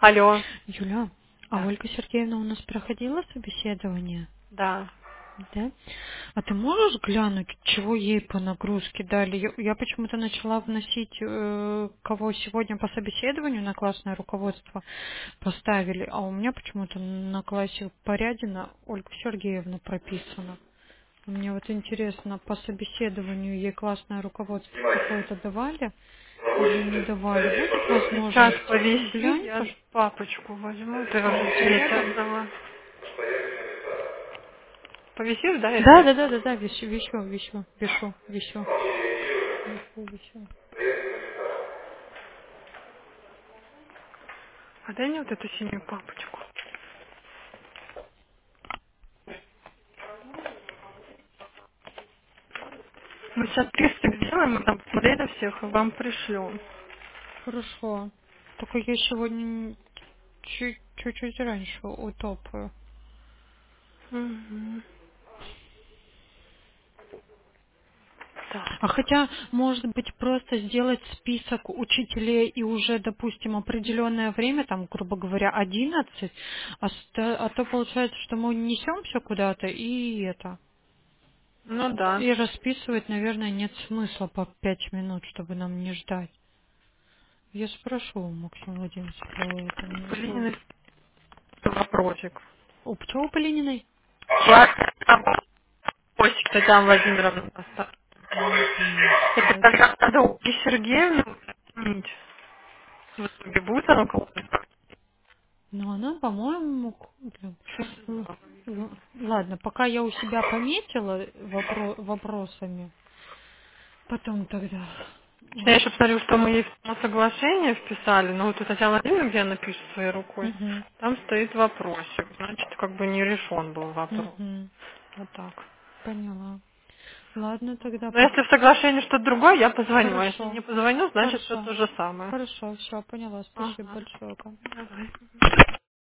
Алло. Юля, а Да. Ольга Сергеевна у нас проходила собеседование, Да. да? А ты можешь глянуть, чего ей по нагрузке дали? Я почему-то начала вносить, кого сегодня по собеседованию на классное руководство поставили, а у меня почему-то на классе Порядина Ольга Сергеевна прописана. Мне вот интересно, по собеседованию ей классное руководство какое-то давали или не давали? Будет Сейчас возможность? повисит, Глянь, я ж папочку возьму, ты а у уже тебя третья рядом? отдала. Повисишь, да, я Да, тебе да, да, дам. да, да, вещу. А дай мне вот эту синюю папочку. Мы сейчас список сделаем, мы там посмотрели всех и вам пришлем. Хорошо. Только я сегодня чуть-чуть раньше утопаю. Угу. А Так. хотя, может быть, просто сделать список учителей и уже, допустим, определенное время, там, грубо говоря, 11, а то получается, что мы несем все куда-то и это. Ну да. И расписывать, наверное, нет смысла по 5 минут, чтобы нам не ждать. Я спрошу у Максима Владимировича по этому. Блин, вопросик. У пчел Полининой? Вопросик Татьяна Владимировна поставила. Мгм. Это тогда надо у Ольги Сергеевны уточнить. В итоге будет оно кого-то? Ну, она, по-моему, блин, ладно, пока я у себя пометила вопросами, потом тогда. Я еще посмотрю, что мы ей в соглашение вписали, но вот у Татьяны Владимировны, где она пишет своей рукой, Угу, там стоит вопросик. Значит, как бы не решен был вопрос. угу, Вот так. поняла. Ладно, тогда Но если в соглашении что-то другое, я позвоню. А если хорошо, не позвоню, значит, все хорошо, то же самое. хорошо, все, поняла. Спасибо Ага. большое, Кать. Давай.